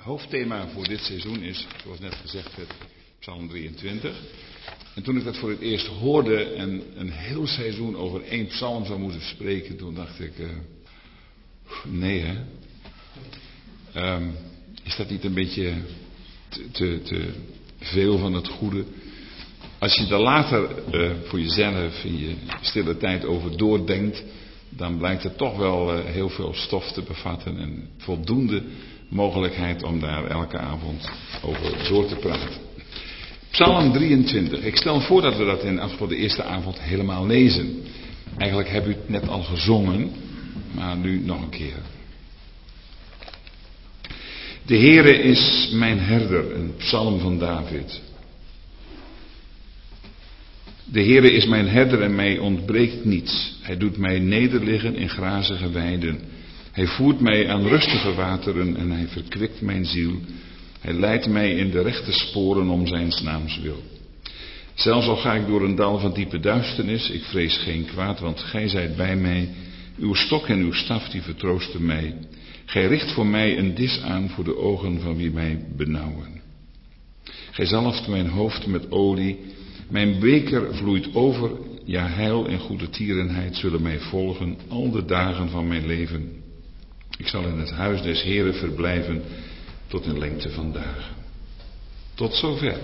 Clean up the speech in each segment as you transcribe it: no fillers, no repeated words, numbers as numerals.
hoofdthema voor dit seizoen is, zoals net gezegd werd, Psalm 23. En toen ik dat voor het eerst hoorde en een heel seizoen over één psalm zou moeten spreken, toen dacht ik, nee hè. Is dat niet een beetje te veel van het goede? Als je er later voor jezelf in je stille tijd over doordenkt, dan blijkt er toch wel heel veel stof te bevatten en voldoende mogelijkheid om daar elke avond over door te praten. Psalm 23. Ik stel voor dat we dat in afgelopen de eerste avond helemaal lezen. Eigenlijk heb u het net al gezongen, maar nu nog een keer. De Heere is mijn herder, een psalm van David. De Heere is mijn herder en mij ontbreekt niets. Hij doet mij nederliggen in grazige weiden. Hij voert mij aan rustige wateren en hij verkwikt mijn ziel. Hij leidt mij in de rechte sporen om zijns naams wil. Zelfs al ga ik door een dal van diepe duisternis, ik vrees geen kwaad, want gij zijt bij mij. Uw stok en uw staf die vertroosten mij. Gij richt voor mij een dis aan voor de ogen van wie mij benauwen. Gij zalft mijn hoofd met olie. Mijn beker vloeit over. Ja, heil en goede tierenheid zullen mij volgen al de dagen van mijn leven. Ik zal in het huis des Heren verblijven tot in lengte van dagen. Tot zover.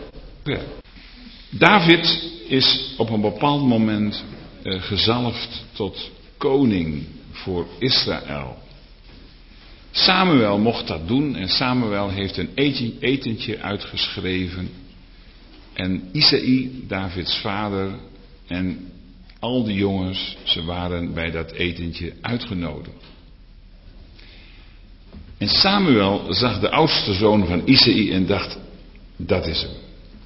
David is op een bepaald moment gezalfd tot koning voor Israël. Samuel mocht dat doen en Samuel heeft een etentje uitgeschreven. En Isaï, Davids vader, en al die jongens, ze waren bij dat etentje uitgenodigd. En Samuel zag de oudste zoon van Isaï en dacht, dat is hem.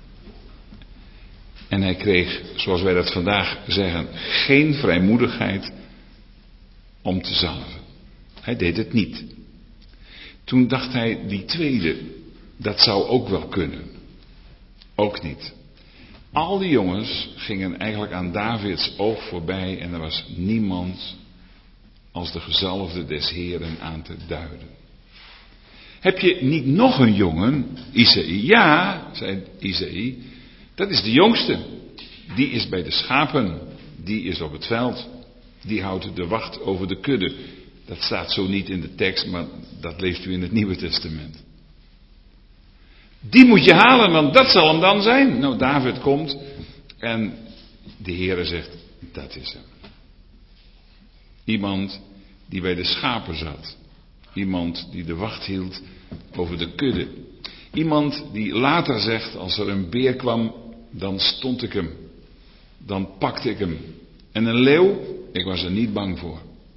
En hij kreeg, zoals wij dat vandaag zeggen, geen vrijmoedigheid om te zalven. Hij deed het niet. Toen dacht hij, die tweede, dat zou ook wel kunnen. Ook niet. Al die jongens gingen eigenlijk aan Davids oog voorbij en er was niemand als de gezalfde des Heren aan te duiden. Heb je niet nog een jongen, Isaï? Ja, zei Isaï, dat is de jongste. Die is bij de schapen, die is op het veld, die houdt de wacht over de kudde. Dat staat zo niet in de tekst, maar dat leest u in het Nieuwe Testament. Die moet je halen, want dat zal hem dan zijn. Nou, David komt en de Heere zegt, dat is hem. Iemand die bij de schapen zat. Iemand die de wacht hield over de kudde. Iemand die later zegt, als er een beer kwam, dan stond ik hem. Dan pakte ik hem. En een leeuw, ik was er niet bang voor.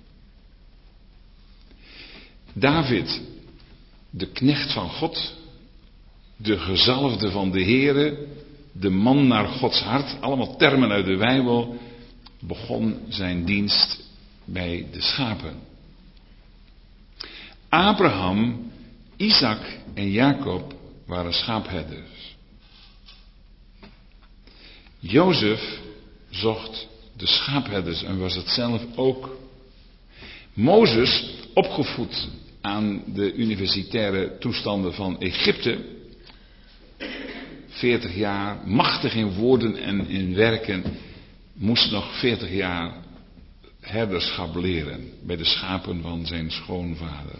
David, de knecht van God, de gezalfde van de Heere, de man naar Gods hart, allemaal termen uit de Bijbel, begon zijn dienst bij de schapen. Abraham, Isaac en Jacob waren schaapherders. Jozef zocht de schaapherders en was het zelf ook. Mozes, opgevoed aan de universitaire toestanden van Egypte, 40 jaar, machtig in woorden en in werken, moest nog 40 jaar herderschap leren bij de schapen van zijn schoonvader.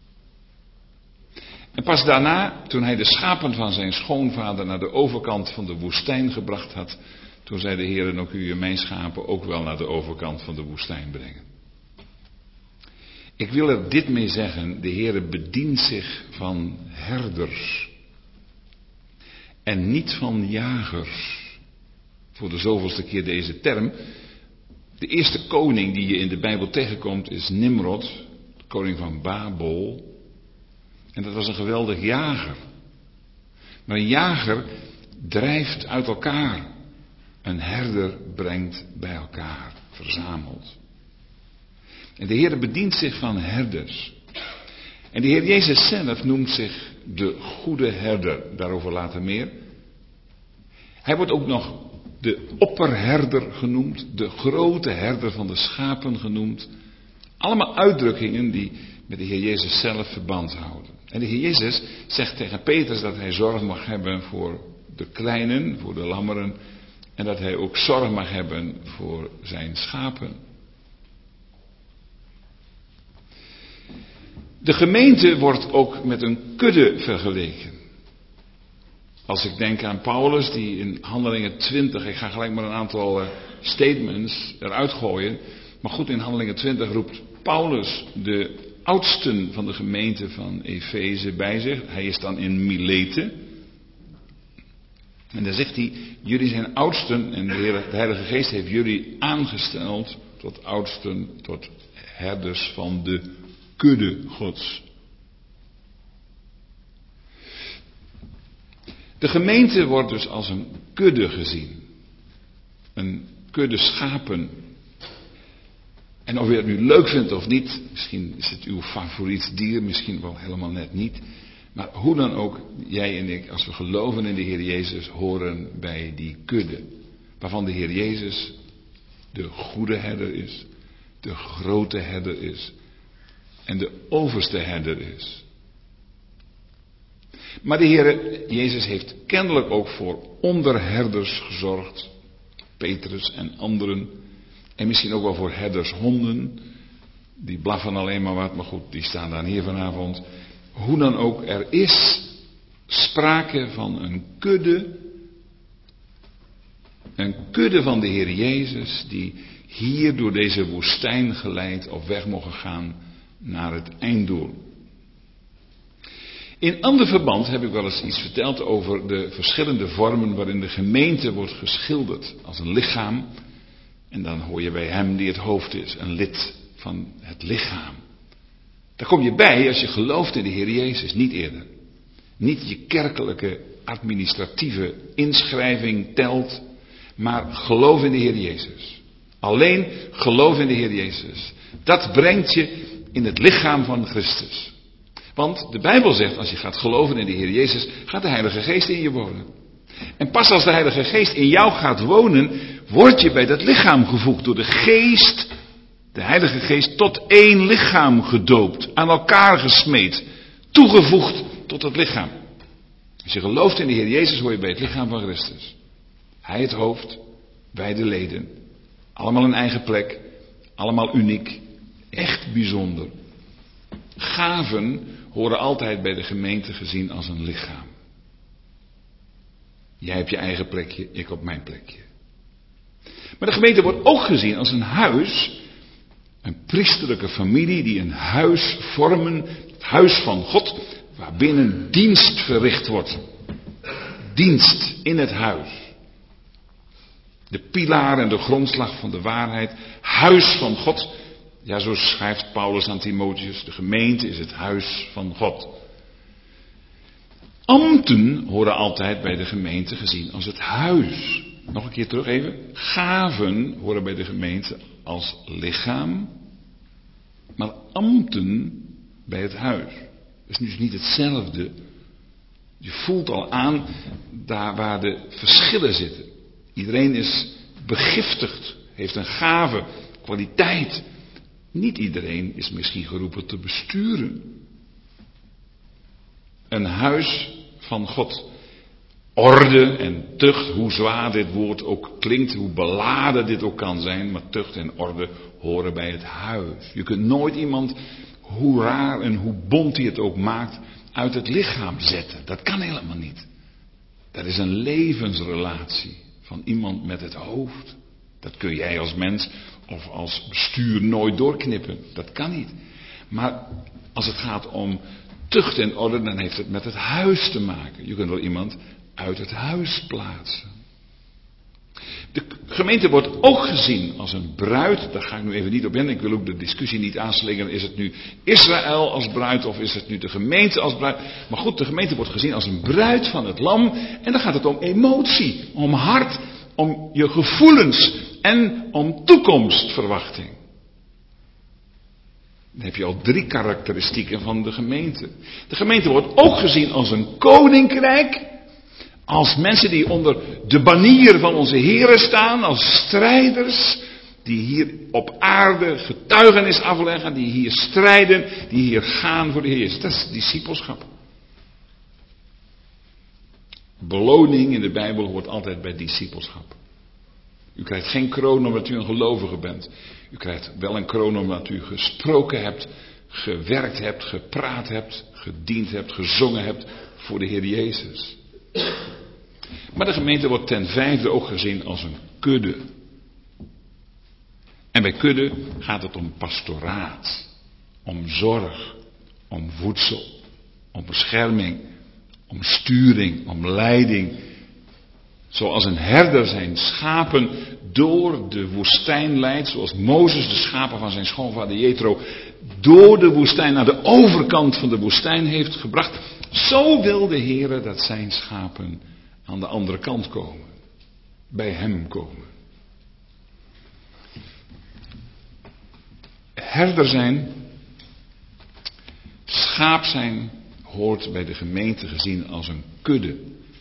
En pas daarna, toen hij de schapen van zijn schoonvader naar de overkant van de woestijn gebracht had, toen zei de Heer, ook u mijn schapen ook wel naar de overkant van de woestijn brengen. Ik wil er dit mee zeggen, de Heer bedient zich van herders en niet van jagers. Voor de zoveelste keer deze term. De eerste koning die je in de Bijbel tegenkomt is Nimrod, de koning van Babel. En dat was een geweldig jager. Maar een jager drijft uit elkaar. Een herder brengt bij elkaar, verzamelt. En de Heer bedient zich van herders. En de Heer Jezus zelf noemt zich de goede herder. Daarover later meer. Hij wordt ook nog de opperherder genoemd. De grote herder van de schapen genoemd. Allemaal uitdrukkingen die met de Heer Jezus zelf verband houden. En de Heer Jezus zegt tegen Petrus dat hij zorg mag hebben voor de kleinen, voor de lammeren. En dat hij ook zorg mag hebben voor zijn schapen. De gemeente wordt ook met een kudde vergeleken. Als ik denk aan Paulus die in Handelingen 20, ik ga gelijk maar een aantal statements eruit gooien. Maar goed, in Handelingen 20 roept Paulus de oudsten van de gemeente van Efeze bij zich. Hij is dan in Milete. En dan zegt hij, jullie zijn oudsten en de Heilige Geest heeft jullie aangesteld tot oudsten, tot herders van de kudde Gods. De gemeente wordt dus als een kudde gezien. Een kudde schapen. En of je het nu leuk vindt of niet, misschien is het uw favoriet dier, misschien wel helemaal net niet. Maar hoe dan ook, jij en ik, als we geloven in de Heer Jezus, horen bij die kudde. Waarvan de Heer Jezus de goede herder is, de grote herder is en de overste herder is. Maar de Heer Jezus heeft kennelijk ook voor onderherders gezorgd. Petrus en anderen. En misschien ook wel voor herdershonden. Die blaffen alleen maar wat, maar goed, die staan dan hier vanavond. Hoe dan ook, er is sprake van een kudde. Een kudde van de Heer Jezus die hier door deze woestijn geleid op weg mogen gaan naar het einddoel. In ander verband heb ik wel eens iets verteld over de verschillende vormen waarin de gemeente wordt geschilderd als een lichaam. En dan hoor je bij hem die het hoofd is, een lid van het lichaam. Daar kom je bij als je gelooft in de Heer Jezus, niet eerder. Niet je kerkelijke administratieve inschrijving telt, maar geloof in de Heer Jezus. Alleen geloof in de Heer Jezus. Dat brengt je in het lichaam van Christus. Want de Bijbel zegt, als je gaat geloven in de Heer Jezus, gaat de Heilige Geest in je wonen. En pas als de Heilige Geest in jou gaat wonen, word je bij dat lichaam gevoegd door de Geest, de Heilige Geest, tot één lichaam gedoopt, aan elkaar gesmeed, toegevoegd tot het lichaam. Als je gelooft in de Heer Jezus, hoor je bij het lichaam van Christus. Hij het hoofd, wij de leden. Allemaal een eigen plek, allemaal uniek, echt bijzonder. Gaven horen altijd bij de gemeente gezien als een lichaam. Jij hebt je eigen plekje, ik op mijn plekje. Maar de gemeente wordt ook gezien als een huis, een priesterlijke familie die een huis vormen, het huis van God, waarbinnen dienst verricht wordt. Dienst in het huis. De pilaar en de grondslag van de waarheid, huis van God. Ja, zo schrijft Paulus aan Timotheus, de gemeente is het huis van God. Ambten horen altijd bij de gemeente gezien als het huis. Nog een keer terug even. Gaven horen bij de gemeente als lichaam. Maar ambten bij het huis. Dat is dus niet hetzelfde. Je voelt al aan daar waar de verschillen zitten. Iedereen is begiftigd, heeft een gave, kwaliteit. Niet iedereen is misschien geroepen te besturen. Een huis van God. Orde en tucht, hoe zwaar dit woord ook klinkt, hoe beladen dit ook kan zijn, maar tucht en orde horen bij het huis. Je kunt nooit iemand, hoe raar en hoe bont hij het ook maakt, uit het lichaam zetten. Dat kan helemaal niet. Dat is een levensrelatie van iemand met het hoofd. Dat kun jij als mens of als bestuur nooit doorknippen. Dat kan niet. Maar als het gaat om tucht en orde, dan heeft het met het huis te maken. Je kunt wel iemand uit het huis plaatsen. De gemeente wordt ook gezien als een bruid. Daar ga ik nu even niet op in. Ik wil ook de discussie niet aanslingeren. Is het nu Israël als bruid of is het nu de gemeente als bruid? Maar goed, de gemeente wordt gezien als een bruid van het lam. En dan gaat het om emotie, om hart, om je gevoelens en om toekomstverwachting. Dan heb je al 3 karakteristieken van de gemeente. De gemeente wordt ook gezien als een koninkrijk. Als mensen die onder de banier van onze Here staan, als strijders. die hier op aarde getuigenis afleggen, die hier strijden, die hier gaan voor de Heer Jezus. Dat is discipelschap. Beloning in de Bijbel hoort altijd bij discipelschap. U krijgt geen kroon omdat u een gelovige bent. U krijgt wel een kroon omdat u gesproken hebt, gewerkt hebt, gepraat hebt, gediend hebt, gezongen hebt voor de Heer Jezus. Maar de gemeente wordt ten vijfde ook gezien als een kudde. En bij kudde gaat het om pastoraat, om zorg, om voedsel, om bescherming, om sturing, om leiding. Zoals een herder zijn schapen door de woestijn leidt, zoals Mozes de schapen van zijn schoonvader Jethro door de woestijn naar de overkant van de woestijn heeft gebracht. Zo wil de Heer dat zijn schapen aan de andere kant komen. Bij hem komen. Herder zijn, schaap zijn, hoort bij de gemeente gezien als een kudde.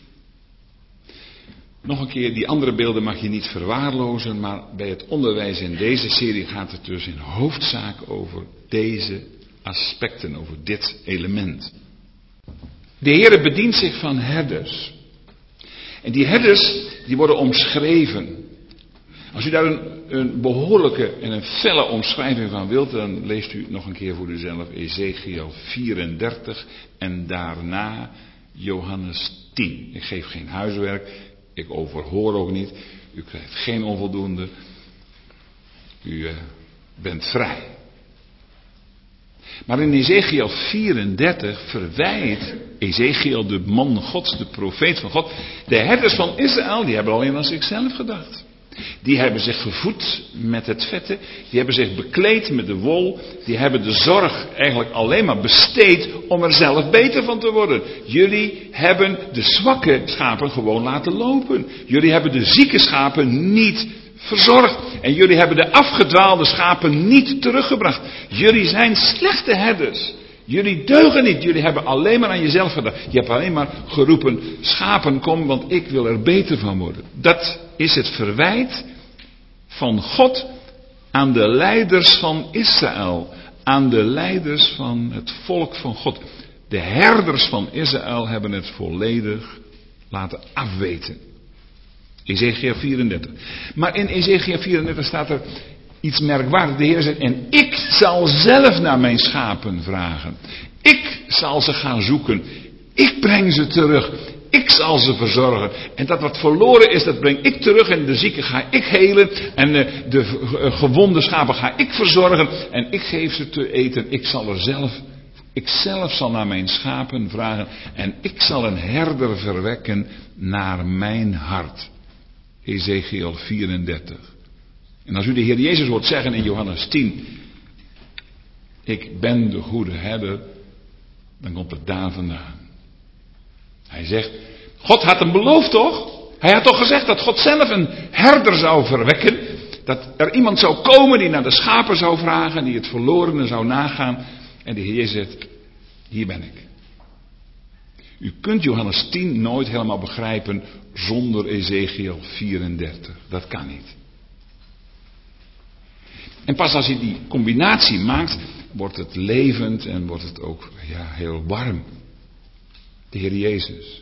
Nog een keer, die andere beelden mag je niet verwaarlozen, maar bij het onderwijs in deze serie gaat het dus in hoofdzaak over deze aspecten, over dit element. De Heer bedient zich van herders. En die herders, die worden omschreven. Als u daar een behoorlijke en een felle omschrijving van wilt, dan leest u nog een keer voor uzelf Ezechiel 34 en daarna Johannes 10. Ik geef geen huiswerk, ik overhoor ook niet, u krijgt geen onvoldoende, u bent vrij. Maar in Ezechiel 34 verwijt Ezechiel, de man Gods, de profeet van God, de herders van Israël, die hebben alleen aan zichzelf gedacht. Die hebben zich gevoed met het vette, die hebben zich bekleed met de wol, die hebben de zorg eigenlijk alleen maar besteed om er zelf beter van te worden. Jullie hebben de zwakke schapen gewoon laten lopen. Jullie hebben de zieke schapen niet verzorgd. En jullie hebben de afgedwaalde schapen niet teruggebracht. Jullie zijn slechte herders. Jullie deugen niet. Jullie hebben alleen maar aan jezelf gedacht. Je hebt alleen maar geroepen, schapen kom, want ik wil er beter van worden. Dat is het verwijt van God aan de leiders van Israël. Aan de leiders van het volk van God. De herders van Israël hebben het volledig laten afweten. Ezechiel 34. Maar in Ezechiel 34 staat er iets merkwaardigs. De Heer zegt, en ik zal zelf naar mijn schapen vragen. Ik zal ze gaan zoeken. Ik breng ze terug. Ik zal ze verzorgen. En dat wat verloren is, dat breng ik terug. En de zieken ga ik helen. En de gewonde schapen ga ik verzorgen. En ik geef ze te eten. Ik zelf zal naar mijn schapen vragen. En ik zal een herder verwekken naar mijn hart. Ezechiel 34. En als u de Heer Jezus hoort zeggen in Johannes 10. Ik ben de goede herder. Dan komt het daar vandaan. Hij zegt, God had hem beloofd toch? Hij had toch gezegd dat God zelf een herder zou verwekken. Dat er iemand zou komen die naar de schapen zou vragen. Die het verlorene zou nagaan. En de Heer Jezus zegt, hier ben ik. U kunt Johannes 10 nooit helemaal begrijpen zonder Ezechiel 34. Dat kan niet. En pas als je die combinatie maakt, wordt het levend en wordt het ook heel warm. De Heer Jezus.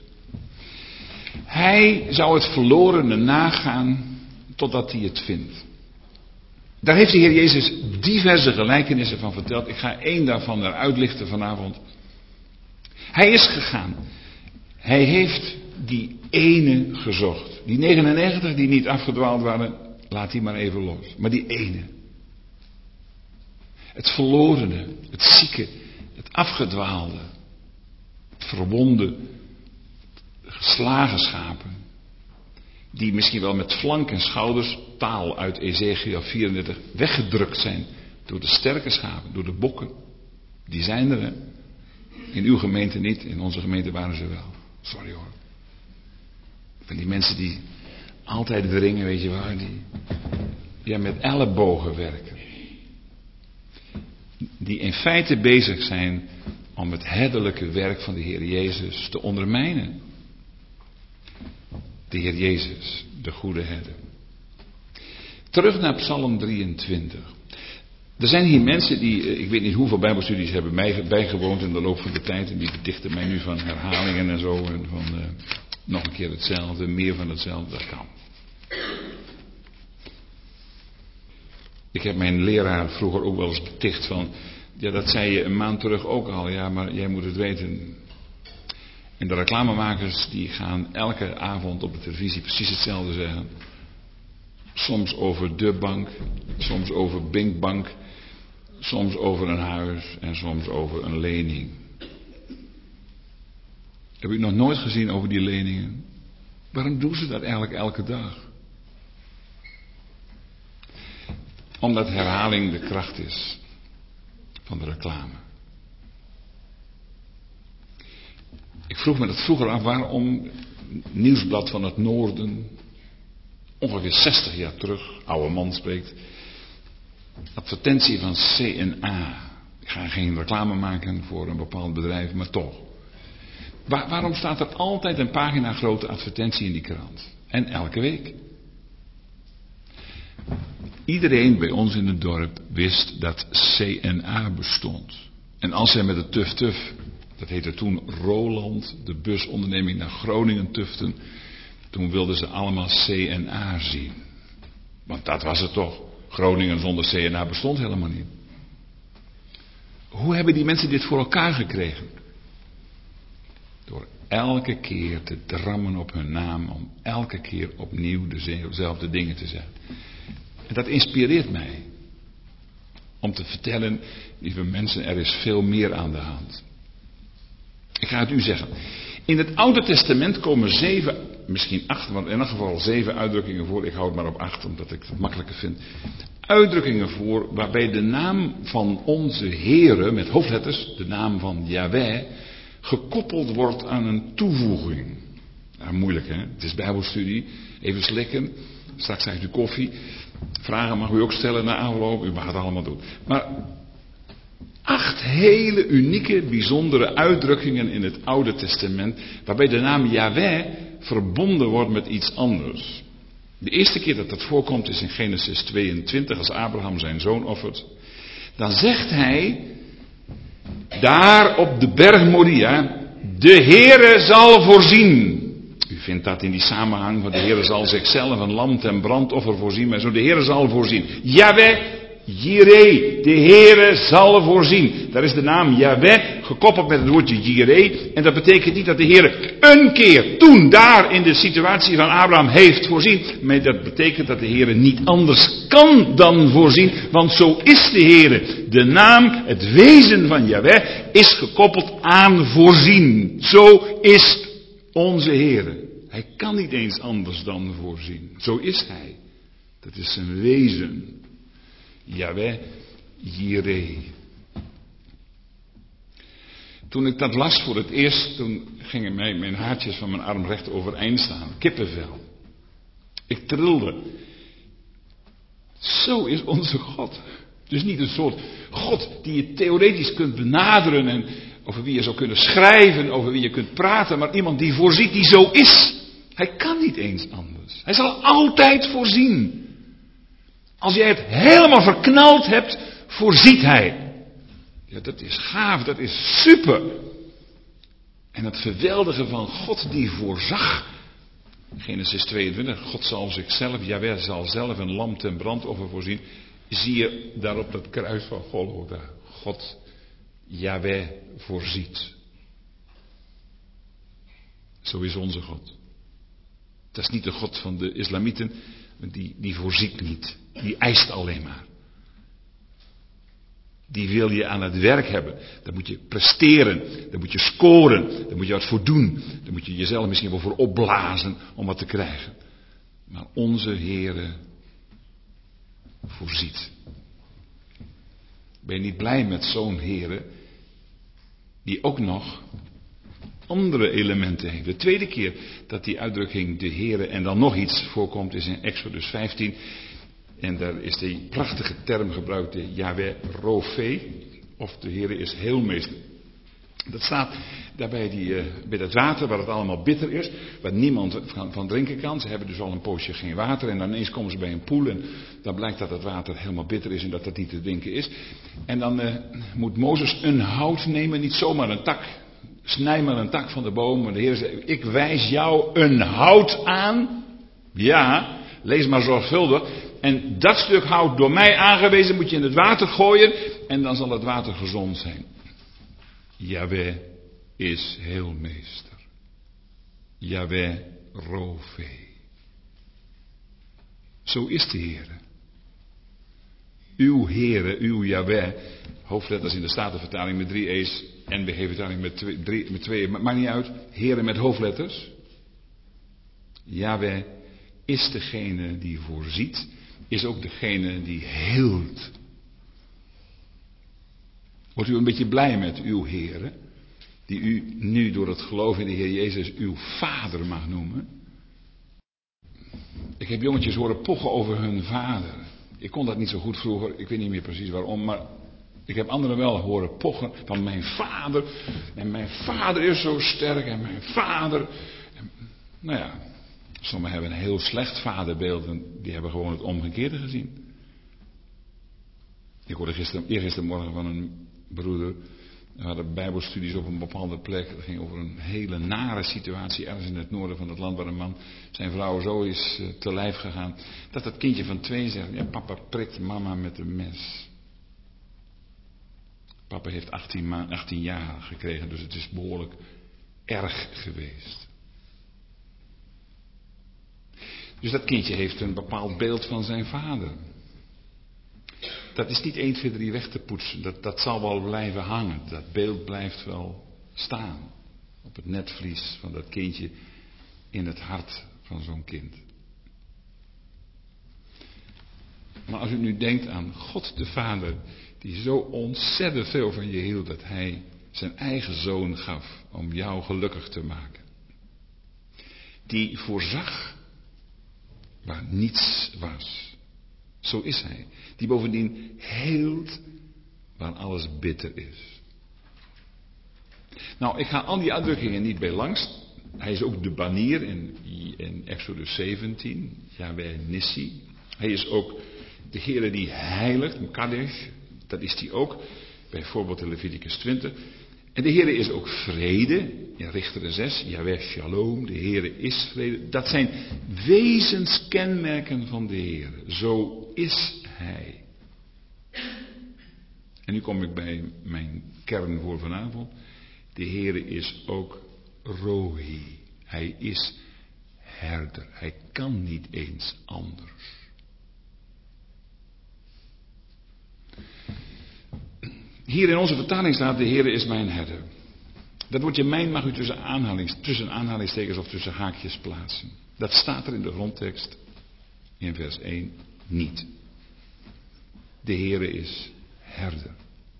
Hij zou het verlorene nagaan totdat hij het vindt. Daar heeft de Heer Jezus diverse gelijkenissen van verteld. Ik ga één daarvan eruit lichten vanavond. Hij is gegaan. Hij heeft die ene gezocht. Die 99 die niet afgedwaald waren, laat die maar even los. Maar die ene. Het verlorene, het zieke, het afgedwaalde, het verwonde, de geslagen schapen. Die misschien wel met flank en schouders, taal uit Ezechiel 34, weggedrukt zijn door de sterke schapen, door de bokken. Die zijn er, hè? In uw gemeente niet, in onze gemeente waren ze wel. Sorry hoor. Van die mensen die altijd dringen, weet je waar, die met ellebogen werken. Die in feite bezig zijn om het herderlijke werk van de Heer Jezus te ondermijnen. De Heer Jezus, de goede herder. Terug naar Psalm 23. Er zijn hier mensen die, ik weet niet hoeveel bijbelstudies hebben mij bijgewoond in de loop van de tijd. En die betichten mij nu van herhalingen en zo. En van nog een keer hetzelfde, meer van hetzelfde. Dat kan. Ik heb mijn leraar vroeger ook wel eens beticht van, ja, dat zei je een maand terug ook al. Ja, maar jij moet het weten. En de reclamemakers die gaan elke avond op de televisie precies hetzelfde zeggen. Soms over de bank, soms over Binkbank, soms over een huis en soms over een lening. Heb ik nog nooit gezien over die leningen? Waarom doen ze dat eigenlijk elke dag? Omdat herhaling de kracht is van de reclame. Ik vroeg me dat vroeger af waarom Nieuwsblad van het Noorden, ongeveer 60 jaar terug, oude man spreekt, advertentie van C&A. Ik ga geen reclame maken voor een bepaald bedrijf, maar toch. Waarom staat er altijd een pagina grote advertentie in die krant? En elke week. Iedereen bij ons in het dorp wist dat C&A bestond. En als zij met de tuf-tuf, dat heette toen Roland, de busonderneming naar Groningen tuften, toen wilden ze allemaal C&A zien. Want dat was het toch. Groningen zonder C&A bestond helemaal niet. Hoe hebben die mensen dit voor elkaar gekregen? Door elke keer te drammen op hun naam, om elke keer opnieuw dezelfde dingen te zeggen. En dat inspireert mij. Om te vertellen, lieve mensen, er is veel meer aan de hand. Ik ga het u zeggen. In het Oude Testament komen 7, misschien 8, want in elk geval 7 uitdrukkingen voor. Ik hou het maar op 8, omdat ik het makkelijker vind. Uitdrukkingen voor waarbij de naam van onze Heere, met hoofdletters, de naam van Yahweh, gekoppeld wordt aan een toevoeging. Nou, moeilijk hè, het is bijbelstudie. Even slikken, straks krijgt u koffie. Vragen mag u ook stellen na afloop, u mag het allemaal doen. Maar 8 hele unieke, bijzondere uitdrukkingen in het Oude Testament, waarbij de naam Yahweh verbonden wordt met iets anders. De eerste keer dat dat voorkomt is in Genesis 22, als Abraham zijn zoon offert. Dan zegt hij, daar op de berg Moria, de Heere zal voorzien. U vindt dat in die samenhang van de Heere zal zichzelf een lam ten brandoffer voorzien, maar zo de Heere zal voorzien. Yahweh, Jireh, de Heere zal voorzien. Daar is de naam Yahweh gekoppeld met het woordje Jireh. En dat betekent niet dat de Heere een keer, toen daar in de situatie van Abraham heeft voorzien. Maar dat betekent dat de Heere niet anders kan dan voorzien. Want zo is de Heere. De naam, het wezen van Yahweh is gekoppeld aan voorzien. Zo is onze Heere. Hij kan niet eens anders dan voorzien. Zo is Hij. Dat is zijn wezen. Yahweh, Jireh. Toen ik dat las voor het eerst, toen gingen mijn haartjes van mijn arm recht overeind staan. Kippenvel. Ik trilde. Zo is onze God. Dus niet een soort God die je theoretisch kunt benaderen en over wie je zou kunnen schrijven, over wie je kunt praten, maar iemand die voorziet, die zo is. Hij kan niet eens anders. Hij zal altijd voorzien. Als jij het helemaal verknald hebt, voorziet hij. Ja, dat is gaaf, dat is super. En het geweldige van God die voorzag. Genesis 22, God zal zichzelf, Yahweh zal zelf een lam ten brandoffer voorzien. Zie je daar op dat kruis van Golgotha. God, Yahweh voorziet. Zo is onze God. Dat is niet de God van de islamieten, die voorziet niet. Die eist alleen maar. Die wil je aan het werk hebben. Daar moet je presteren. Daar moet je scoren. Daar moet je wat voor doen. Daar moet je jezelf misschien wel voor opblazen om wat te krijgen. Maar onze Heere voorziet. Ben je niet blij met zo'n Heere die ook nog andere elementen heeft? De tweede keer dat die uitdrukking de Heere en dan nog iets voorkomt is in Exodus 15. En daar is die prachtige term gebruikt, de Yahweh Rofe, of de Heere is heelmeester. Dat staat daar bij dat water waar het allemaal bitter is, waar niemand van drinken kan. Ze hebben dus al een poosje geen water en dan ineens komen ze bij een poel en dan blijkt dat het water helemaal bitter is en dat het niet te drinken is. En dan moet Mozes een hout nemen, niet zomaar een tak. Snij maar een tak van de boom. En de Heer zegt, ik wijs jou een hout aan. Ja, lees maar zorgvuldig. En dat stuk hout door mij aangewezen moet je in het water gooien en dan zal het water gezond zijn. Yahweh is heelmeester. Yahweh Rofé. Zo is de Heere. Uw Heere, uw Yahweh. Hoofdletters in de Statenvertaling met 3 E's. NBG-vertaling met 2 maakt niet uit. Heere met hoofdletters. Yahweh is degene die voorziet. Is ook degene die heelt. Wordt u een beetje blij met uw Heere, die u nu door het geloof in de Heer Jezus uw vader mag noemen? Ik heb jongetjes horen pochen over hun vader. Ik kon dat niet zo goed vroeger, ik weet niet meer precies waarom, maar ik heb anderen wel horen pochen van mijn vader. En mijn vader is zo sterk en mijn vader. Nou ja, sommigen hebben een heel slecht vaderbeeld en die hebben gewoon het omgekeerde gezien. Ik hoorde eergistermorgen van een broeder. We hadden bijbelstudies op een bepaalde plek. Het ging over een hele nare situatie ergens in het noorden van het land waar een man zijn vrouw zo is te lijf gegaan. Dat het kindje van 2 zegt, ja, papa prikt mama met een mes. Papa heeft 18 jaar gekregen, dus het is behoorlijk erg geweest. Dus dat kindje heeft een bepaald beeld van zijn vader. Dat is niet 1, 2, 3 weg te poetsen. Dat zal wel blijven hangen. Dat beeld blijft wel staan. Op het netvlies van dat kindje in het hart van zo'n kind. Maar als u nu denkt aan God de Vader, die zo ontzettend veel van je hield, dat hij zijn eigen zoon gaf om jou gelukkig te maken. Die voorzag waar niets was. Zo is hij. Die bovendien heelt waar alles bitter is. Nou, ik ga al die uitdrukkingen niet bij langs. Hij is ook de banier in Exodus 17. Yahweh Nissi. Hij is ook de Heere die heiligt. Mkadesh. Dat is hij ook. Bijvoorbeeld in Leviticus 20. En de Heere is ook vrede. In Richteren 6. Yahweh Shalom. De Heere is vrede. Dat zijn wezenskenmerken van de Heere. Zo is hij. En nu kom ik bij mijn kern voor vanavond. De Heere is ook Rohi. Hij is herder. Hij kan niet eens anders. Hier in onze vertaling staat, de Heere is mijn herder. Dat woordje mijn mag u tussen aanhalingstekens of tussen haakjes plaatsen. Dat staat er in de grondtekst in vers 1 niet. De Heere is herder.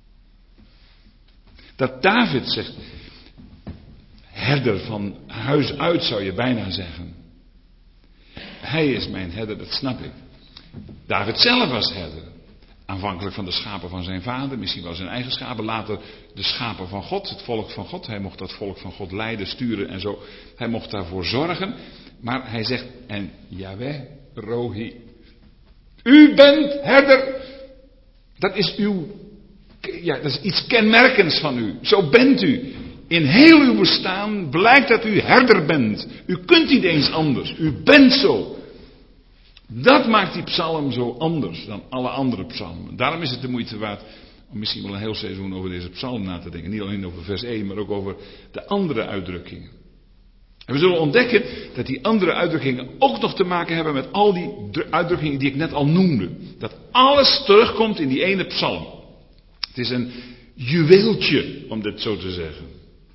Dat David zegt, herder van huis uit zou je bijna zeggen. Hij is mijn herder, dat snap ik. David zelf was herder. Aanvankelijk van de schapen van zijn vader, misschien wel zijn eigen schapen, later de schapen van God, het volk van God. Hij mocht dat volk van God leiden, sturen en zo. Hij mocht daarvoor zorgen. Maar hij zegt, en Yahweh Rohi, u bent herder. Dat is dat is iets kenmerkends van u. Zo bent u. In heel uw bestaan blijkt dat u herder bent. U kunt niet eens anders. U bent zo. Dat maakt die psalm zo anders dan alle andere psalmen. Daarom is het de moeite waard om misschien wel een heel seizoen over deze psalm na te denken. Niet alleen over vers 1, maar ook over de andere uitdrukkingen. En we zullen ontdekken dat die andere uitdrukkingen ook nog te maken hebben met al die uitdrukkingen die ik net al noemde. Dat alles terugkomt in die ene psalm. Het is een juweeltje, om dit zo te zeggen.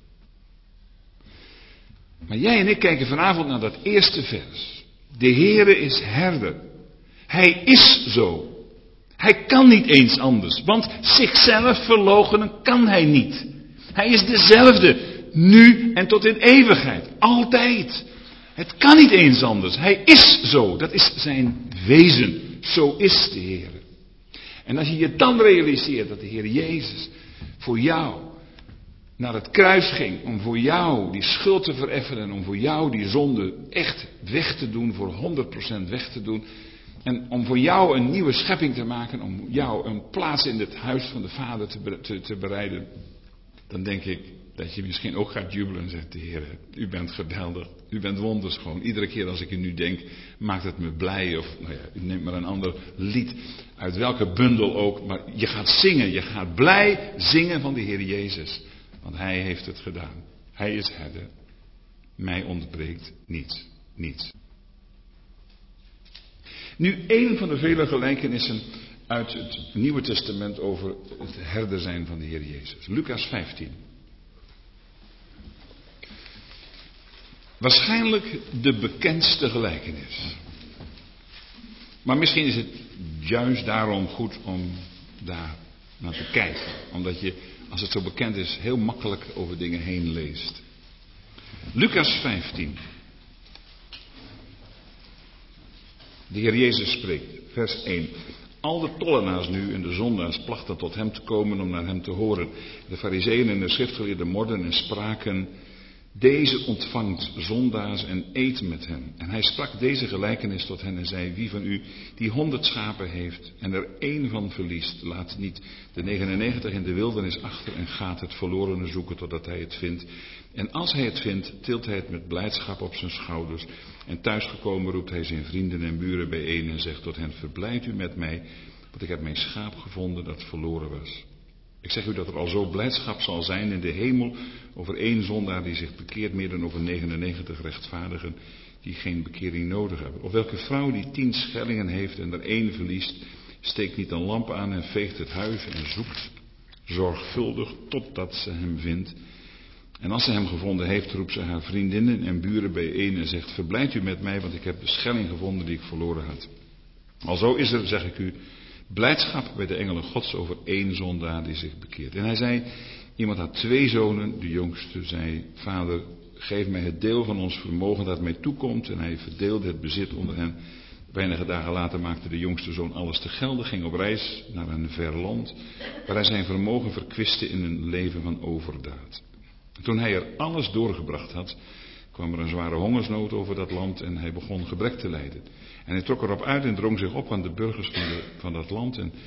Maar jij en ik kijken vanavond naar dat eerste vers. De Heere is herder. Hij is zo. Hij kan niet eens anders. Want zichzelf verloochenen kan hij niet. Hij is dezelfde. Nu en tot in eeuwigheid. Altijd. Het kan niet eens anders. Hij is zo. Dat is zijn wezen. Zo is de Heer. En als je je dan realiseert dat de Heer Jezus voor jou naar het kruis ging om voor jou die schuld te vereffenen, om voor jou die zonde echt weg te doen, voor 100% weg te doen. En om voor jou een nieuwe schepping te maken, om jou een plaats in het huis van de Vader te bereiden. Dan denk ik dat je misschien ook gaat jubelen en zegt, de Heer, u bent geweldig, u bent wonderschoon. Iedere keer als ik u nu denk, maakt het me blij. Of nou ja, u neemt maar een ander lied, uit welke bundel ook. Maar je gaat zingen, je gaat blij zingen van de Heer Jezus. Want Hij heeft het gedaan. Hij is herder. Mij ontbreekt niets. Nu, een van de vele gelijkenissen uit het Nieuwe Testament over het herder zijn van de Heer Jezus. Lucas 15. Waarschijnlijk de bekendste gelijkenis. Maar misschien is het juist daarom goed om daar naar te kijken. Omdat je, als het zo bekend is, heel makkelijk over dingen heen leest. Lucas 15. De Heer Jezus spreekt, vers 1. Al de tollenaars nu en de zondaars plachten tot hem te komen om naar hem te horen. De farizeeën en de schriftgeleerden morden en spraken, deze ontvangt zondaars en eet met hen. En hij sprak deze gelijkenis tot hen en zei, wie van u die 100 schapen heeft en er 1 van verliest, laat niet de 99 in de wildernis achter en gaat het verlorene zoeken totdat hij het vindt. En als hij het vindt, tilt hij het met blijdschap op zijn schouders. En thuisgekomen roept hij zijn vrienden en buren bijeen en zegt tot hen, verblijd u met mij, want ik heb mijn schaap gevonden dat verloren was. Ik zeg u dat er al zo blijdschap zal zijn in de hemel over 1 zondaar die zich bekeert, meer dan over 99 rechtvaardigen die geen bekering nodig hebben. Of welke vrouw die 10 schellingen heeft en er 1 verliest, steekt niet een lamp aan en veegt het huis en zoekt zorgvuldig totdat ze hem vindt. En als ze hem gevonden heeft, roept ze haar vriendinnen en buren bijeen en zegt, verblijd u met mij, want ik heb de schelling gevonden die ik verloren had. Alzo is er, zeg ik u, blijdschap bij de engelen Gods over 1 zondaar die zich bekeert. En hij zei, iemand had 2 zonen, de jongste zei, vader, geef mij het deel van ons vermogen dat mij toekomt. En hij verdeelde het bezit onder hen. Weinige dagen later maakte de jongste zoon alles te gelden, ging op reis naar een ver land, waar hij zijn vermogen verkwiste in een leven van overdaad. Toen hij er alles doorgebracht had, kwam er een zware hongersnood over dat land en hij begon gebrek te lijden. En hij trok erop uit en drong zich op aan de burgers van dat land. En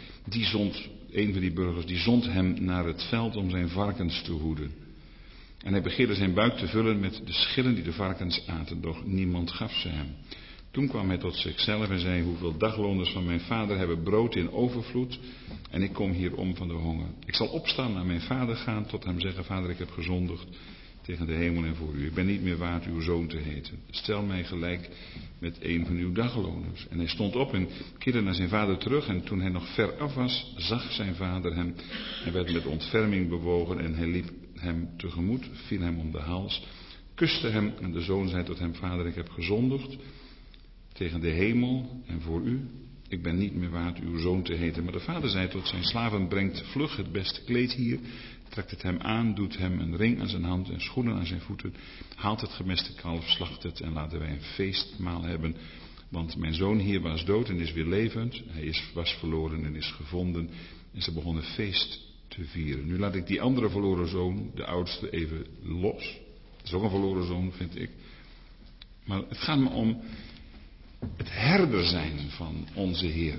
een van die burgers, die zond hem naar het veld om zijn varkens te hoeden. En hij begeerde zijn buik te vullen met de schillen die de varkens aten, doch niemand gaf ze hem. Toen kwam hij tot zichzelf en zei, hoeveel dagloners van mijn vader hebben brood in overvloed en ik kom hier om van de honger. Ik zal opstaan naar mijn vader gaan, tot hem zeggen, vader, ik heb gezondigd tegen de hemel en voor u. Ik ben niet meer waard uw zoon te heten. Stel mij gelijk met 1 van uw dagloners. En hij stond op en keerde naar zijn vader terug. En toen hij nog ver af was, zag zijn vader hem. Hij werd met ontferming bewogen en hij liep hem tegemoet, viel hem om de hals, kuste hem. En de zoon zei tot hem, vader, ik heb gezondigd tegen de hemel en voor u. Ik ben niet meer waard uw zoon te heten. Maar de vader zei tot zijn slaven, brengt vlug het beste kleed hier, trekt het hem aan, doet hem een ring aan zijn hand en schoenen aan zijn voeten, haalt het gemeste kalf, slacht het en laten wij een feestmaal hebben. Want mijn zoon hier was dood en is weer levend. Hij was verloren en is gevonden. En ze begonnen feest te vieren. Nu laat ik die andere verloren zoon, de oudste, even los. Dat is ook een verloren zoon, vind ik. Maar het gaat me om het herder zijn van onze Heer.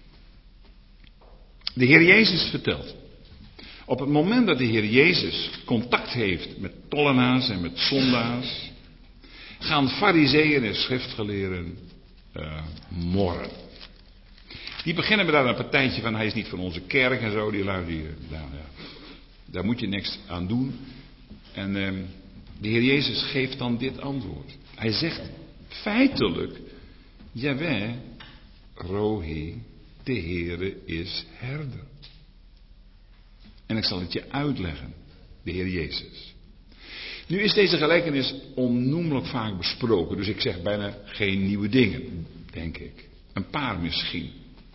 De Heer Jezus vertelt. Op het moment dat de Heer Jezus contact heeft met tollenaars en met zondaars, gaan farizeeën en schriftgeleerden morren. Die beginnen met daar een partijtje van, hij is niet van onze kerk en zo, die lui, daar moet je niks aan doen. En de Heer Jezus geeft dan dit antwoord. Hij zegt feitelijk, Jaweh, Rohi, de Heere is herder. En ik zal het je uitleggen, de Heer Jezus. Nu is deze gelijkenis onnoemelijk vaak besproken, dus ik zeg bijna geen nieuwe dingen, denk ik. Een paar misschien.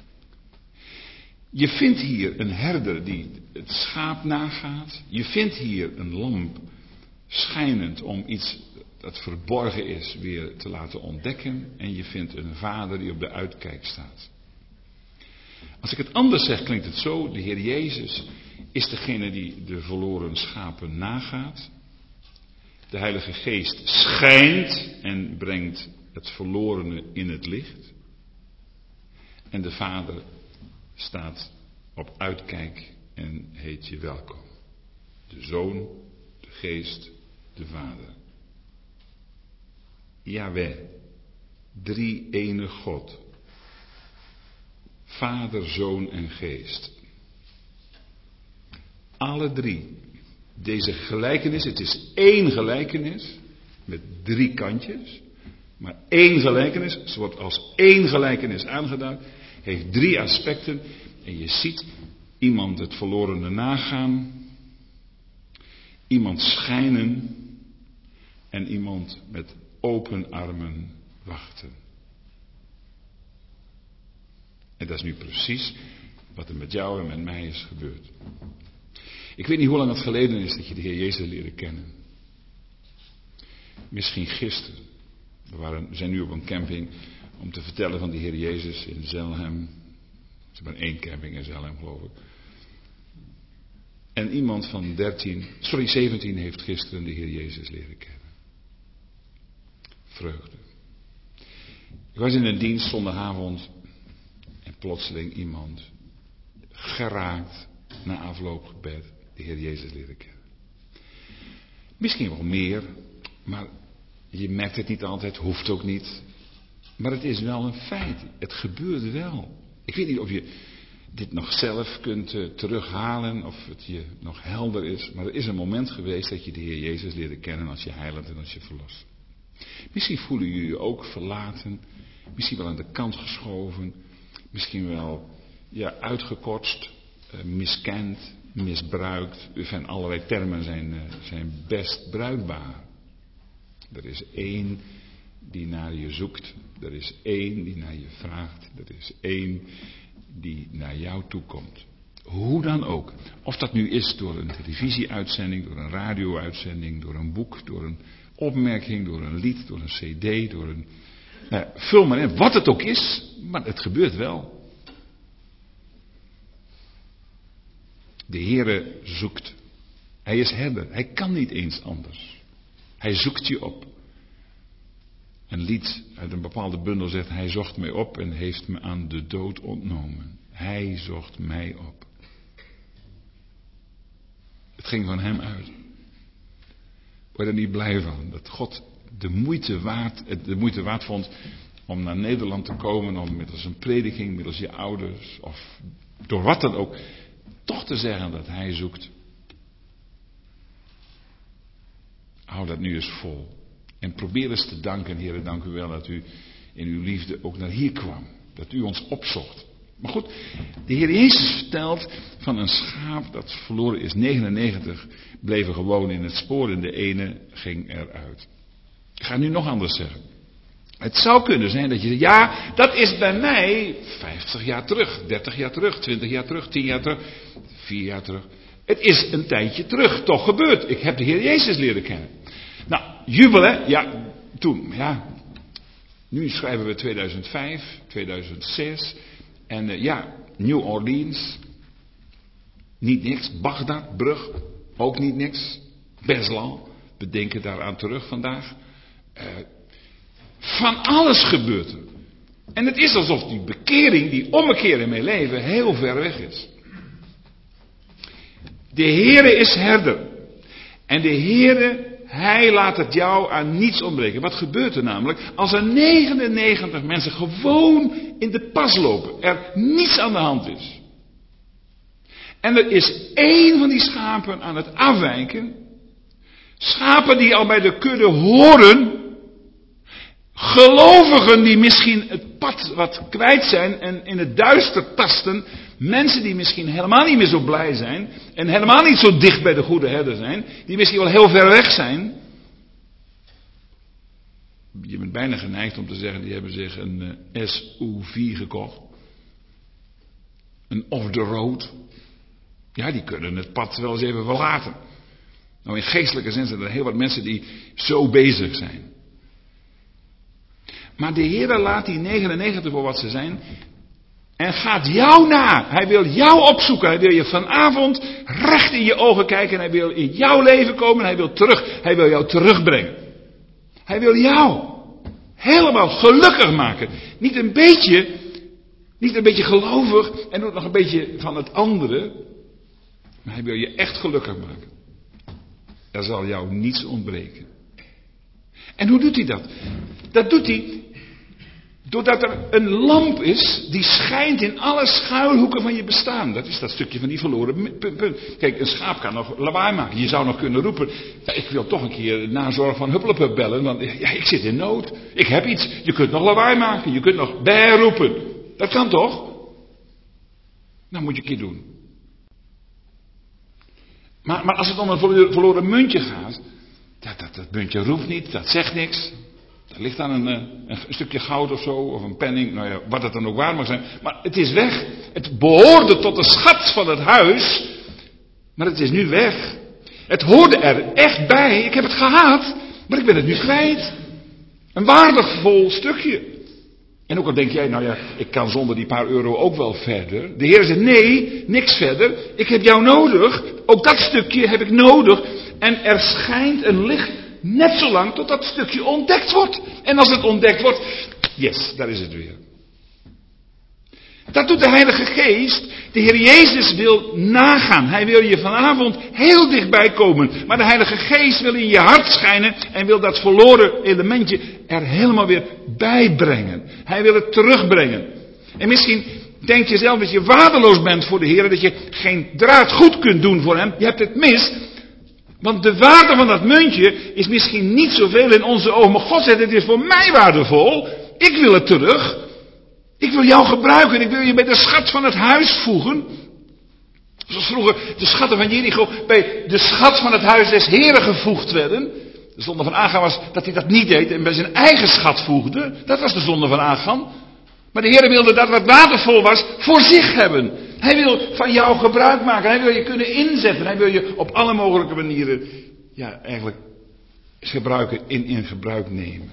Je vindt hier een herder die het schaap nagaat. Je vindt hier een lamp schijnend om iets dat verborgen is weer te laten ontdekken. En je vindt een vader die op de uitkijk staat. Als ik het anders zeg, klinkt het zo. De Heer Jezus is degene die de verloren schapen nagaat. De Heilige Geest schijnt en brengt het verlorene in het licht. En de Vader staat op uitkijk en heet je welkom. De Zoon, de Geest, de Vader. Jahweh, drie-ene God. Vader, Zoon en Geest. Alle drie. Deze gelijkenis, het is één gelijkenis met drie kantjes. Maar één gelijkenis, ze wordt als één gelijkenis aangeduid. Heeft drie aspecten. En je ziet iemand het verlorene nagaan. Iemand schijnen. En iemand met open armen wachten. En dat is nu precies wat er met jou en met mij is gebeurd. Ik weet niet hoe lang het geleden is dat je de Heer Jezus leerde kennen. Misschien gisteren. We zijn nu op een camping om te vertellen van de Heer Jezus in Zelhem. Er is maar één camping in Zelhem, geloof ik. En iemand van 17 heeft gisteren de Heer Jezus leren kennen. Vreugde. Ik was in een dienst zondagavond en plotseling iemand geraakt na afloopgebed de Heer Jezus leren kennen. Misschien wel meer, maar je merkt het niet altijd, hoeft ook niet. Maar het is wel een feit. Het gebeurde wel. Ik weet niet of je dit nog zelf kunt terughalen, of het je nog helder is. Maar er is een moment geweest dat je de Heer Jezus leerde kennen als je heiland en als je verlost. Misschien voelen jullie je ook verlaten. Misschien wel aan de kant geschoven. Misschien wel uitgekotst, miskend, misbruikt. Van allerlei termen zijn best bruikbaar. Er is één die naar je zoekt. Er is één die naar je vraagt. Er is één die naar jou toe komt. Hoe dan ook. Of dat nu is door een televisieuitzending, door een radio-uitzending, door een boek, door een opmerking, door een lied, door een cd, door een... vul maar in, wat het ook is, maar het gebeurt wel. De Heere zoekt. Hij is herder. Hij kan niet eens anders. Hij zoekt je op. Een lied uit een bepaalde bundel zegt, hij zocht mij op en heeft me aan de dood ontnomen. Hij zocht mij op. Het ging van hem uit. Word er niet blij van. Dat God de moeite waard vond om naar Nederland te komen, om middels een prediking, middels je ouders, of door wat dan ook, toch te zeggen dat hij zoekt. Hou dat nu eens vol. En probeer eens te danken, Heere, dank u wel dat u in uw liefde ook naar hier kwam. Dat u ons opzocht. Maar goed, de Heer Jezus vertelt van een schaap dat verloren is. 99 bleven gewoon in het spoor en de ene ging eruit. Ik ga nu nog anders zeggen. Het zou kunnen zijn dat je zegt, ja, dat is bij mij 50 jaar terug, 30 jaar terug, 20 jaar terug, 10 jaar terug, 4 jaar terug. Het is een tijdje terug toch gebeurd. Ik heb de Heer Jezus leren kennen. Nou, jubelen, ja, toen, ja. Nu schrijven we 2005, 2006. En New Orleans. Niet niks. Bagdad, Brug. Ook niet niks. Beslan. We denken daaraan terug vandaag. Van alles gebeurt er. En het is alsof die bekering, die ommekeer in mijn leven, heel ver weg is. De Heere is herder. En de Heere, Hij laat het jou aan niets ontbreken. Wat gebeurt er namelijk? Als er 99 mensen gewoon in de pas lopen. Er niets aan de hand is. En er is één van die schapen aan het afwijken. Schapen die al bij de kudde horen. Gelovigen die misschien het pad wat kwijt zijn en in het duister tasten. Mensen die misschien helemaal niet meer zo blij zijn. En helemaal niet zo dicht bij de goede herder zijn. Die misschien wel heel ver weg zijn. Je bent bijna geneigd om te zeggen, die hebben zich een SUV gekocht. Een off the road. Ja, die kunnen het pad wel eens even verlaten. Nou, in geestelijke zin zijn er heel wat mensen die zo bezig zijn. Maar de Heer laat die 99 voor wat ze zijn. En gaat jou na. Hij wil jou opzoeken. Hij wil je vanavond recht in je ogen kijken. En hij wil in jouw leven komen. En hij wil terug. Hij wil jou terugbrengen. Hij wil jou helemaal gelukkig maken. Niet een beetje gelovig en ook nog een beetje van het andere. Maar hij wil je echt gelukkig maken. Er zal jou niets ontbreken. En hoe doet hij dat? Dat doet hij doordat er een lamp is die schijnt in alle schuilhoeken van je bestaan. Dat is dat stukje van die verloren punt. Kijk, een schaap kan nog lawaai maken. Je zou nog kunnen roepen, ja, ik wil toch een keer nazorg van Huppelepup bellen, want ja, ik zit in nood. Ik heb iets. Je kunt nog lawaai maken. Je kunt nog bijroepen. Dat kan toch? Nou, moet je een keer doen. Maar als het om een verloren muntje gaat, dat muntje roept niet, dat zegt niks. Er ligt aan een stukje goud of zo, of een penning, nou ja, wat het dan ook waar mag zijn. Maar het is weg. Het behoorde tot de schat van het huis, maar het is nu weg. Het hoorde er echt bij. Ik heb het gehad, maar ik ben het nu kwijt. Een waardevol stukje. En ook al denk jij, nou ja, ik kan zonder die paar euro ook wel verder. De Heer zegt, nee, niks verder. Ik heb jou nodig. Ook dat stukje heb ik nodig. En er schijnt een licht net zo lang tot dat stukje ontdekt wordt. En als het ontdekt wordt, yes, daar is het weer. Dat doet de Heilige Geest. De Heer Jezus wil nagaan. Hij wil je vanavond heel dichtbij komen. Maar de Heilige Geest wil in je hart schijnen en wil dat verloren elementje er helemaal weer bijbrengen. Hij wil het terugbrengen. En misschien denk je zelf dat je waardeloos bent voor de Heer, dat je geen draad goed kunt doen voor Hem. Je hebt het mis. Want de waarde van dat muntje is misschien niet zoveel in onze ogen. Maar God zegt, het is voor mij waardevol. Ik wil het terug. Ik wil jou gebruiken. Ik wil je bij de schat van het huis voegen. Zoals vroeger de schatten van Jericho bij de schat van het huis des Heren gevoegd werden. De zonde van Achan was dat hij dat niet deed en bij zijn eigen schat voegde. Dat was de zonde van Achan. Maar de Heer wilde dat wat waardevol was voor zich hebben. Hij wil van jou gebruik maken. Hij wil je kunnen inzetten. Hij wil je op alle mogelijke manieren, ja, eigenlijk gebruiken, in gebruik nemen.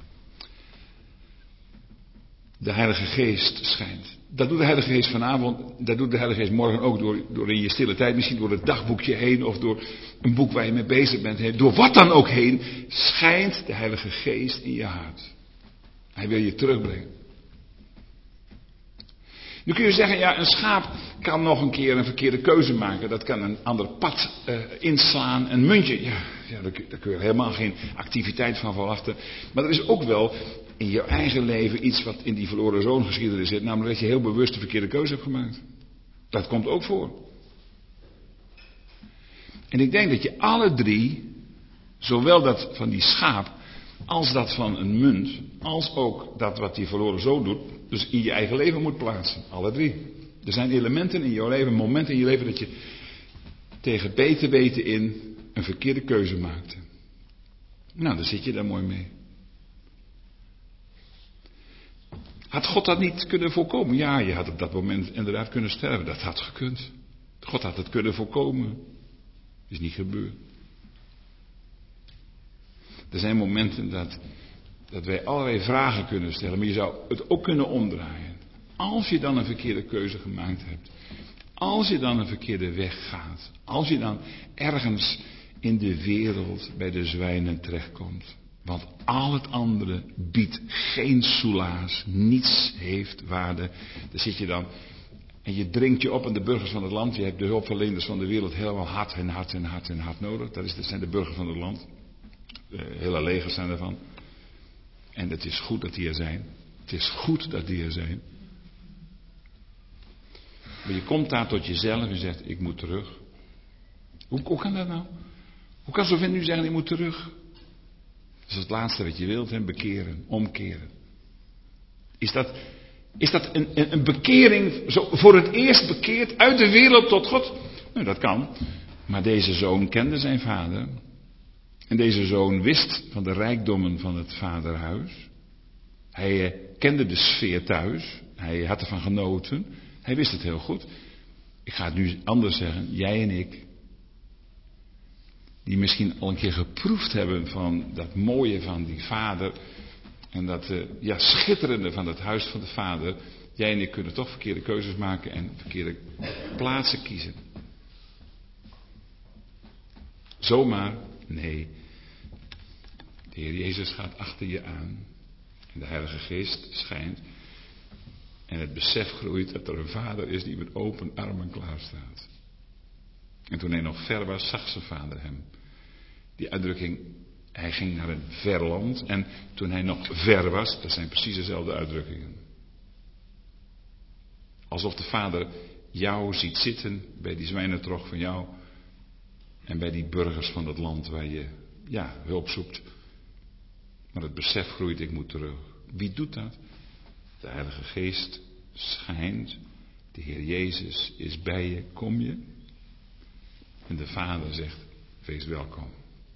De Heilige Geest schijnt. Dat doet de Heilige Geest vanavond. Dat doet de Heilige Geest morgen ook door in je stille tijd. Misschien door het dagboekje heen. Of door een boek waar je mee bezig bent heen. Door wat dan ook heen. Schijnt de Heilige Geest in je hart. Hij wil je terugbrengen. Nu kun je zeggen, ja, een schaap kan nog een keer een verkeerde keuze maken. Dat kan een ander pad inslaan. Een muntje, ja, daar kun je helemaal geen activiteit van verwachten. Maar er is ook wel in je eigen leven iets wat in die verloren zoon geschiedenis zit. Namelijk dat je heel bewust de verkeerde keuze hebt gemaakt. Dat komt ook voor. En ik denk dat je alle drie, zowel dat van die schaap, als dat van een munt, als ook dat wat die verloren zoon doet, dus in je eigen leven moet plaatsen. Alle drie. Er zijn elementen in jouw leven, momenten in je leven dat je tegen beter weten in een verkeerde keuze maakte. Nou, dan zit je daar mooi mee. Had God dat niet kunnen voorkomen? Ja, je had op dat moment inderdaad kunnen sterven. Dat had gekund. God had het kunnen voorkomen. Is niet gebeurd. Er zijn momenten dat wij allerlei vragen kunnen stellen, maar je zou het ook kunnen omdraaien. Als je dan een verkeerde keuze gemaakt hebt, als je dan een verkeerde weg gaat, als je dan ergens in de wereld bij de zwijnen terechtkomt, want al het andere biedt geen soelaas, niets heeft waarde, dan zit je dan en je dringt je op aan de burgers van het land, je hebt de hulpverleners van de wereld helemaal hard nodig, dat zijn de burgers van het land. Hele legers zijn ervan. En het is goed dat die er zijn. Het is goed dat die er zijn. Maar je komt daar tot jezelf en zegt, ik moet terug. Hoe kan dat nou? Hoe kan zo'n vent nu zeggen, ik moet terug? Dat is het laatste wat je wilt, hè? Bekeren, omkeren. Is dat een bekering, zo voor het eerst bekeerd uit de wereld tot God? Nou, dat kan. Maar deze zoon kende zijn vader. En deze zoon wist van de rijkdommen van het vaderhuis. Hij kende de sfeer thuis. Hij had ervan genoten. Hij wist het heel goed. Ik ga het nu anders zeggen. Jij en ik. Die misschien al een keer geproefd hebben van dat mooie van die vader. En dat schitterende van het huis van de vader. Jij en ik kunnen toch verkeerde keuzes maken en verkeerde plaatsen kiezen. Zomaar? Nee. De Heer Jezus gaat achter je aan. En de Heilige Geest schijnt. En het besef groeit dat er een vader is die met open armen klaar staat. En toen hij nog ver was, zag zijn vader hem. Die uitdrukking, hij ging naar een ver land. En toen hij nog ver was, dat zijn precies dezelfde uitdrukkingen. Alsof de vader jou ziet zitten bij die zwijnentrog van jou. En bij die burgers van dat land waar je hulp zoekt. Maar het besef groeit, ik moet terug. Wie doet dat? De Heilige Geest schijnt. De Heer Jezus is bij je, kom je? En de Vader zegt, wees welkom.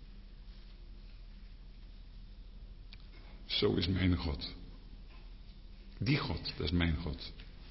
Zo is mijn God. Die God, dat is mijn God.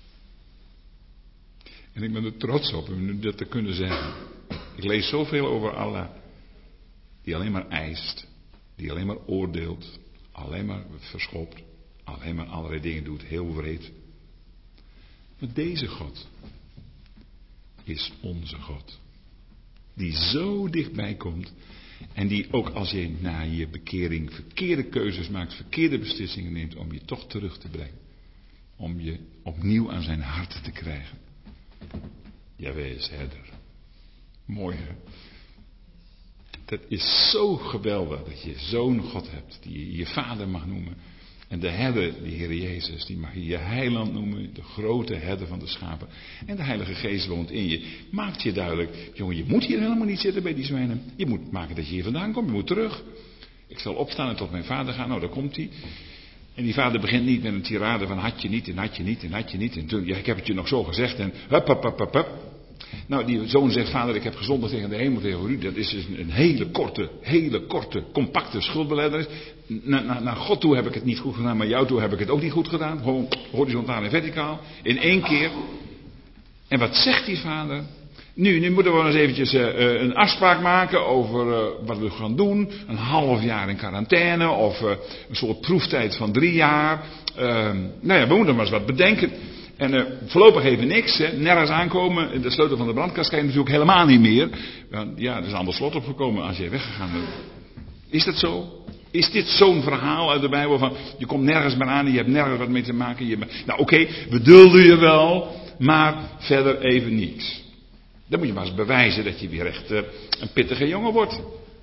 En ik ben er trots op om nu dat te kunnen zeggen. Ik lees zoveel over Allah. Die alleen maar eist. Die alleen maar oordeelt. Alleen maar verschopt. Alleen maar allerlei dingen doet. Heel wreed. Maar deze God is onze God. Die zo dichtbij komt. En die ook als je na je bekering verkeerde keuzes maakt. Verkeerde beslissingen neemt. Om je toch terug te brengen. Om je opnieuw aan zijn hart te krijgen. Jaweh is herder. Mooi hè. Het is zo geweldig dat je zo'n God hebt. Die je je vader mag noemen. En de herder, de Heer Jezus, die mag je je heiland noemen. De grote herder van de schapen. En de Heilige Geest woont in je. Maakt je duidelijk. Jongen, je moet hier helemaal niet zitten bij die zwijnen. Je moet maken dat je hier vandaan komt. Je moet terug. Ik zal opstaan en tot mijn vader gaan. Nou, daar komt hij. En die vader begint niet met een tirade van had je niet en had je niet en had je niet. En toen, ik heb het je nog zo gezegd en hup. Nou, die zoon zegt, vader, ik heb gezondigd tegen de hemel tegen u. Dat is dus een hele korte, compacte schuldbelijdenis. Naar God toe heb ik het niet goed gedaan, maar jou toe heb ik het ook niet goed gedaan. Gewoon horizontaal en verticaal. In één keer. En wat zegt die vader? Nu moeten we eens eventjes een afspraak maken over wat we gaan doen. Een half jaar in quarantaine of een soort proeftijd van 3 jaar. We moeten maar eens wat bedenken. En voorlopig even niks, hè. Nergens aankomen. De sleutel van de brandkast krijg je natuurlijk helemaal niet meer. Want er is een ander slot opgekomen als je weggegaan bent. Is dat zo? Is dit zo'n verhaal uit de Bijbel van je komt nergens meer aan en je hebt nergens wat mee te maken. Nou oké, we dulden je wel, maar verder even niks. Dan moet je maar eens bewijzen dat je weer echt een pittige jongen wordt.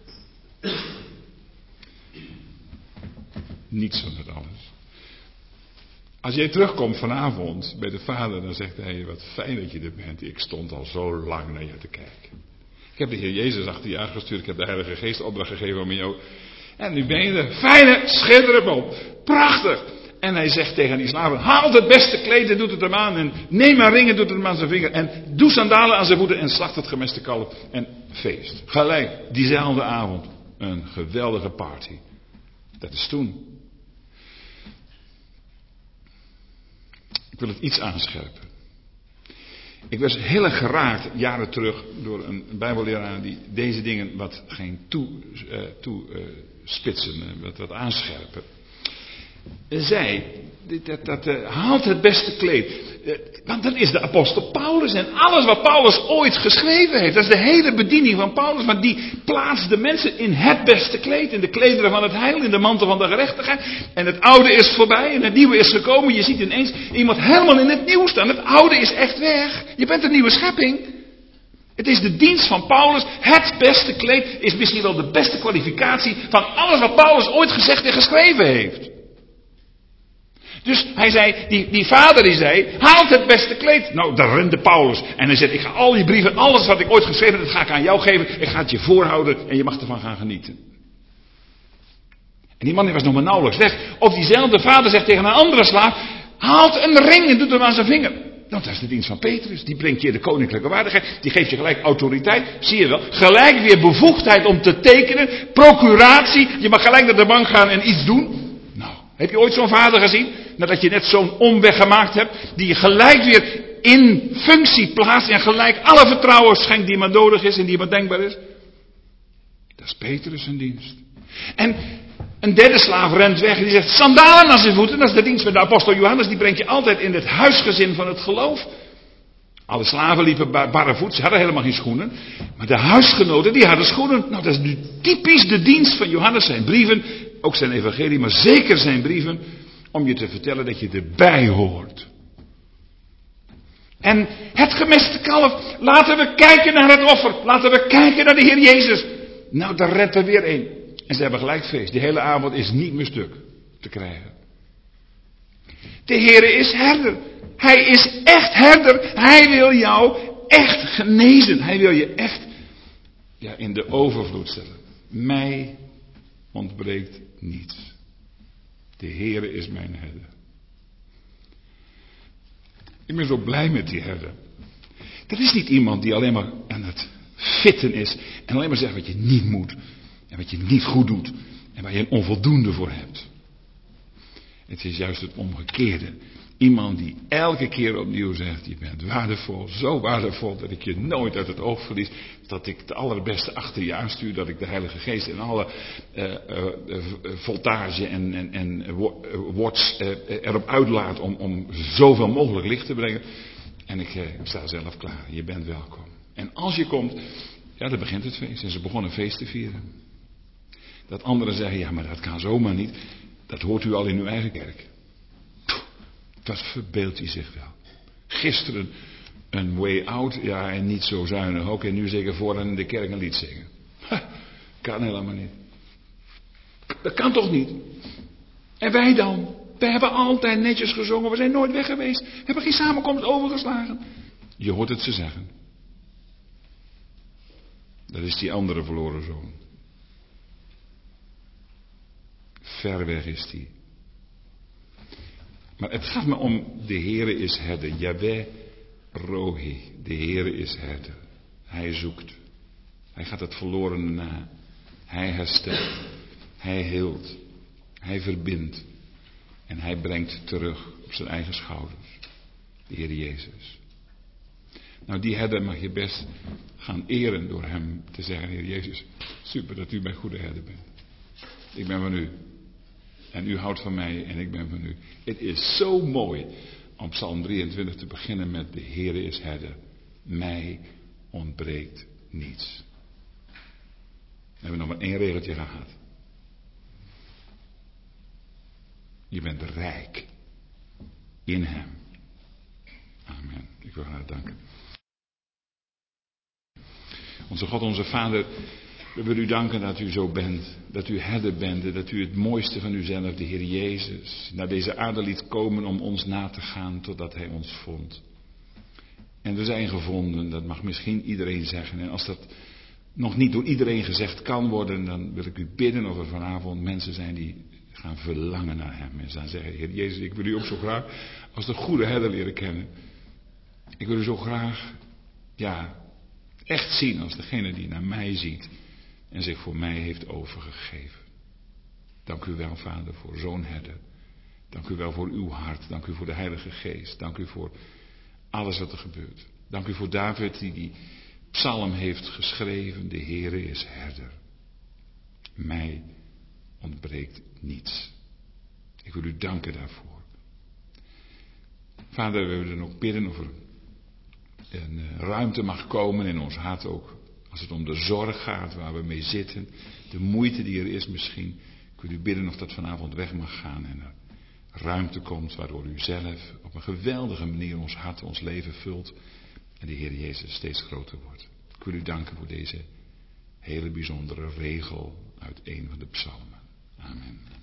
Niet zo met alles. Als jij terugkomt vanavond bij de vader, dan zegt hij, wat fijn dat je er bent. Ik stond al zo lang naar je te kijken. Ik heb de Heer Jezus achter je aangestuurd. Ik heb de Heilige Geest opdracht gegeven om jou. En nu ben je er. Fijne, schitterende boom. Prachtig. En hij zegt tegen die slaven, haal het beste kleed en doet het hem aan. En neem een ring en doet het hem aan zijn vinger. En doe sandalen aan zijn voeten en slacht het gemeste kalf. En feest. Gelijk, diezelfde avond. Een geweldige party. Dat is toen. Ik wil het iets aanscherpen. Ik was heel erg geraakt jaren terug door een bijbelleraar die deze dingen wat ging toespitsen, wat aanscherpen. Zij, haalt het beste kleed. Want dat is de apostel Paulus en alles wat Paulus ooit geschreven heeft. Dat is de hele bediening van Paulus. Maar die plaatst de mensen in het beste kleed. In de klederen van het heil, in de mantel van de gerechtigheid. En het oude is voorbij en het nieuwe is gekomen. Je ziet ineens iemand helemaal in het nieuw staan. Het oude is echt weg. Je bent een nieuwe schepping. Het is de dienst van Paulus. Het beste kleed is misschien wel de beste kwalificatie van alles wat Paulus ooit gezegd en geschreven heeft. Dus hij zei, die vader die zei, haal het beste kleed. Nou, daar rende Paulus. En hij zegt, ik ga al die brieven, alles wat ik ooit geschreven heb, dat ga ik aan jou geven. Ik ga het je voorhouden en je mag ervan gaan genieten. En die man die was nog maar nauwelijks weg. Of diezelfde vader zegt tegen een andere slaaf, haalt een ring en doet hem aan zijn vinger. Nou, dat is de dienst van Petrus. Die brengt je de koninklijke waardigheid. Die geeft je gelijk autoriteit. Zie je wel. Gelijk weer bevoegdheid om te tekenen. Procuratie. Je mag gelijk naar de bank gaan en iets doen. Nou, heb je ooit zo'n vader gezien? Nadat je net zo'n omweg gemaakt hebt. Die je gelijk weer in functie plaatst. En gelijk alle vertrouwen schenkt die maar nodig is en die maar denkbaar is. Dat is Petrus zijn dienst. En Een derde slaaf rent weg en die zegt, sandalen aan zijn voeten. Dat is de dienst met de apostel Johannes, die brengt je altijd in het huisgezin van het geloof. Alle slaven liepen barrevoets, ze hadden helemaal geen schoenen. Maar de huisgenoten, die hadden schoenen. Nou, dat is nu typisch de dienst van Johannes, zijn brieven, ook zijn evangelie, maar zeker zijn brieven, om je te vertellen dat je erbij hoort. En het gemeste kalf, laten we kijken naar het offer, laten we kijken naar de Heer Jezus. Nou, daar redt er weer een. En ze hebben gelijk feest, die hele avond is niet meer stuk te krijgen. De Heer is herder. Hij is echt herder. Hij wil jou echt genezen. Hij wil je echt in de overvloed stellen. Mij ontbreekt niets. De Heer is mijn herder. Ik ben zo blij met die herder. Dat is niet iemand die alleen maar aan het fitten is. En alleen maar zegt wat je niet moet. En wat je niet goed doet. En waar je een onvoldoende voor hebt. Het is juist het omgekeerde. Iemand die elke keer opnieuw zegt, je bent waardevol, zo waardevol dat ik je nooit uit het oog verlies. Dat ik het allerbeste achter je aanstuur, dat ik de Heilige Geest in alle voltage en watts erop uitlaat om zoveel mogelijk licht te brengen. En ik sta zelf klaar, je bent welkom. En als je komt, dan begint het feest. En ze begonnen een feest te vieren. Dat anderen zeggen, ja maar dat kan zomaar niet. Dat hoort u al in uw eigen kerk. Wat verbeeldt hij zich wel. Gisteren een way out, en niet zo zuinig ook. En nu zeker vooraan in de kerk een lied zingen. Kan helemaal niet. Dat kan toch niet? En wij dan? Wij hebben altijd netjes gezongen, we zijn nooit weg geweest. We hebben geen samenkomst overgeslagen. Je hoort het ze zeggen. Dat is die andere verloren zoon. Ver weg is die. Maar het gaat me om, de Heere is herder. Yahweh Rohi. De Heere is herder. Hij zoekt. Hij gaat het verlorene na. Hij herstelt. Hij heelt. Hij verbindt. En hij brengt terug op zijn eigen schouders. De Heer Jezus. Nou, die herder mag je best gaan eren door hem te zeggen, Heer Jezus, super dat u mijn goede herder bent. Ik ben van u. En u houdt van mij en ik ben van u. Het is zo mooi om Psalm 23 te beginnen met de Heere is herder. Mij ontbreekt niets. We hebben nog maar 1 regeltje gehad. Je bent rijk in hem. Amen. Ik wil haar danken. Onze God, onze Vader, we willen u danken dat u zo bent. Dat u herder bent. Dat u het mooiste van uzelf, de Heer Jezus, naar deze aarde liet komen om ons na te gaan totdat hij ons vond. En we zijn gevonden, dat mag misschien iedereen zeggen. En als dat nog niet door iedereen gezegd kan worden, dan wil ik u bidden of er vanavond mensen zijn die gaan verlangen naar hem. En dan zeggen, Heer Jezus, ik wil u ook zo graag als de goede herder leren kennen. Ik wil u zo graag, echt zien als degene die naar mij ziet en zich voor mij heeft overgegeven. Dank u wel, Vader, voor zo'n herder. Dank u wel voor uw hart. Dank u voor de Heilige Geest. Dank u voor alles wat er gebeurt. Dank u voor David die psalm heeft geschreven. De Heere is herder. Mij ontbreekt niets. Ik wil u danken daarvoor. Vader, we willen ook bidden of er een ruimte mag komen in ons hart ook. Als het om de zorg gaat waar we mee zitten. De moeite die er is misschien. Ik wil u bidden of dat vanavond weg mag gaan. En er ruimte komt waardoor u zelf op een geweldige manier ons hart, ons leven vult. En de Heer Jezus steeds groter wordt. Ik wil u danken voor deze hele bijzondere regel uit een van de psalmen. Amen.